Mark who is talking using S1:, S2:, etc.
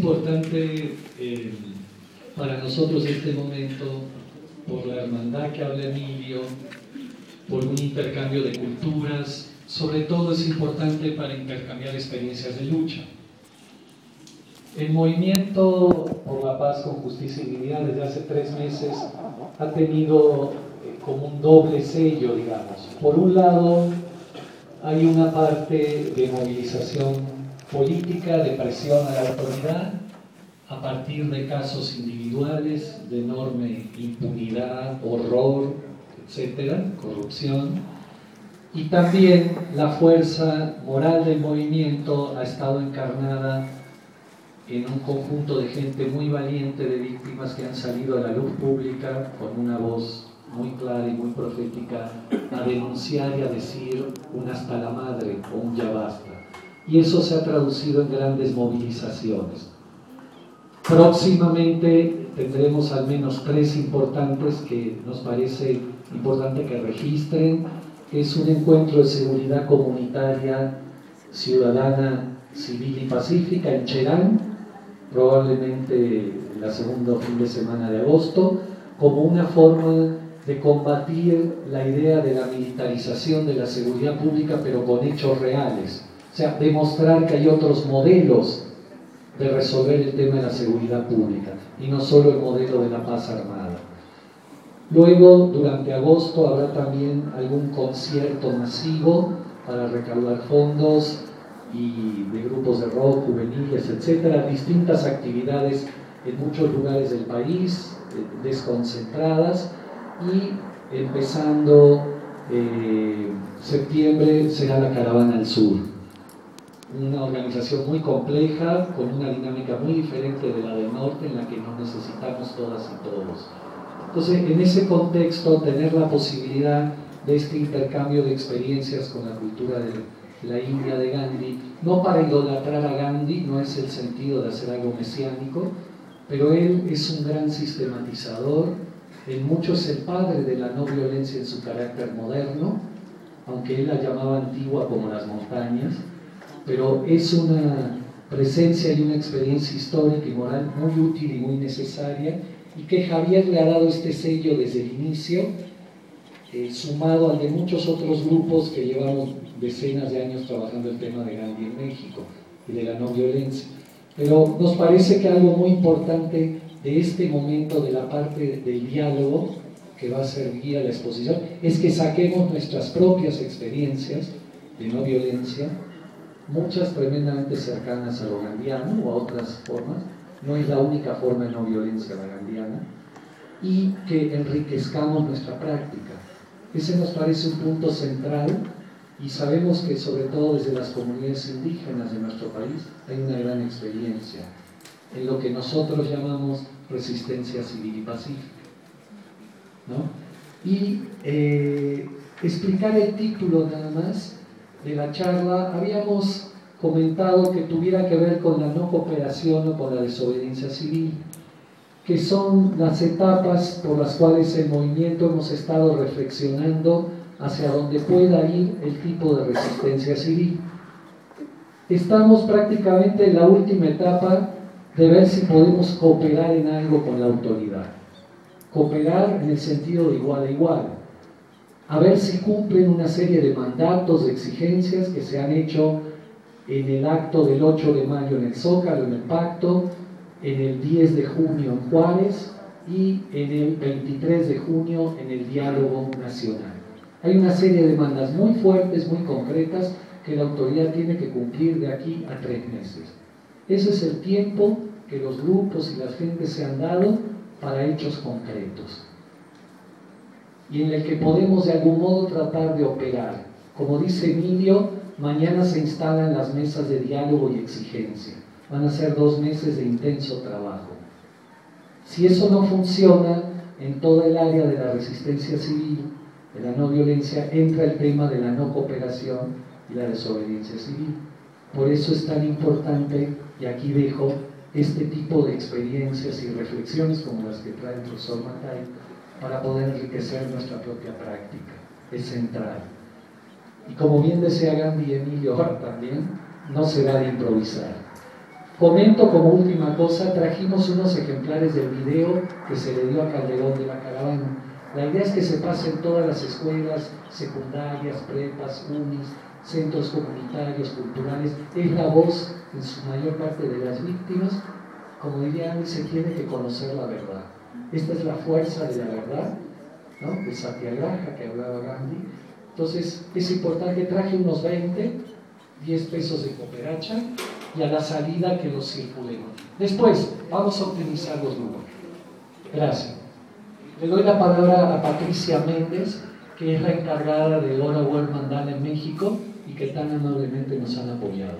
S1: importante para nosotros este momento, por la hermandad que habla Emilio, por un intercambio de culturas. Sobre todo es importante para intercambiar experiencias de lucha. El movimiento por la paz con justicia y dignidad desde hace 3 meses ha tenido como un doble sello, digamos. Por un lado, hay una parte de movilización política, de presión a la autoridad, a partir de casos individuales de enorme impunidad, horror, etcétera, corrupción. Y también la fuerza moral del movimiento ha estado encarnada en un conjunto de gente muy valiente, de víctimas que han salido a la luz pública con una voz muy clara y muy profética a denunciar y a decir un hasta la madre o un ya basta. Y eso se ha traducido en grandes movilizaciones. Próximamente tendremos al menos 3 importantes que nos parece importante que registren. Es un encuentro de seguridad comunitaria, ciudadana, civil y pacífica en Cherán, probablemente el segundo fin de semana de agosto, como una forma de combatir la idea de la militarización de la seguridad pública, pero con hechos reales. O sea, demostrar que hay otros modelos de resolver el tema de la seguridad pública, y no solo el modelo de la paz armada. Luego, durante agosto, habrá también algún concierto masivo para recaudar fondos y de grupos de rock, juveniles, etcétera, distintas actividades en muchos lugares del país, desconcentradas, y empezando septiembre será la Caravana al Sur, una organización muy compleja, con una dinámica muy diferente de la del norte, en la que nos necesitamos todas y todos. Entonces, en ese contexto, tener la posibilidad de este intercambio de experiencias con la cultura de la India de Gandhi, no para idolatrar a Gandhi, no es el sentido de hacer algo mesiánico, pero él es un gran sistematizador, en mucho es el padre de la no violencia en su carácter moderno, aunque él la llamaba antigua como las montañas, pero es una presencia y una experiencia histórica y moral muy útil y muy necesaria, y que Javier le ha dado este sello desde el inicio, sumado al de muchos otros grupos que llevamos decenas de años trabajando el tema de Gandhi en México y de la no violencia. Pero nos parece que algo muy importante de este momento, de la parte del diálogo que va a ser guía a la exposición, es que saquemos nuestras propias experiencias de no violencia, muchas tremendamente cercanas a lo gandhiano o a otras formas. No es la única forma de no violencia la gandhiana, y que enriquezcamos nuestra práctica. Ese nos parece un punto central, y sabemos que sobre todo desde las comunidades indígenas de nuestro país hay una gran experiencia en lo que nosotros llamamos resistencia civil y pacífica, ¿no? Y explicar el título nada más de la charla. Habíamos comentado que tuviera que ver con la no cooperación o con la desobediencia civil, que son las etapas por las cuales el movimiento hemos estado reflexionando hacia donde pueda ir el tipo de resistencia civil. Estamos prácticamente en la última etapa de ver si podemos cooperar en algo con la autoridad. Cooperar en el sentido de igual a igual. A ver si cumplen una serie de mandatos, de exigencias que se han hecho en el acto del 8 de mayo en el Zócalo, en el Pacto, en el 10 de junio en Juárez y en el 23 de junio en el Diálogo Nacional. Hay una serie de demandas muy fuertes, muy concretas, que la autoridad tiene que cumplir de aquí a 3 meses. Ese es el tiempo que los grupos y las gentes se han dado para hechos concretos, y en el que podemos de algún modo tratar de operar. Como dice Emilio, mañana se instalan las mesas de diálogo y exigencia. Van a ser 2 meses de intenso trabajo. Si eso no funciona, en toda el área de la resistencia civil, de la no violencia, entra el tema de la no cooperación y la desobediencia civil. Por eso es tan importante, y aquí dejo este tipo de experiencias y reflexiones como las que trae el profesor Matay, para poder enriquecer nuestra propia práctica. Es central. Y como bien decía Gandhi y Emilio también, no se da de improvisar. Comento como última cosa, trajimos unos ejemplares del video que se le dio a Calderón de la caravana. La idea es que se pase en todas las escuelas secundarias, prepas, unis, centros comunitarios, culturales. Es la voz, en su mayor parte, de las víctimas. Como diría Andy, se tiene que conocer la verdad. Esta es la fuerza de la verdad, ¿no? De Satyagraha que hablaba Gandhi. Entonces, es importante, traje unos 20, 10 pesos de cooperacha, y a la salida que los circulemos. Después, vamos a optimizar los números. Gracias. Le doy la palabra a Patricia Méndez, que es la encargada de Hora World Mandala en México y que tan amablemente nos han apoyado.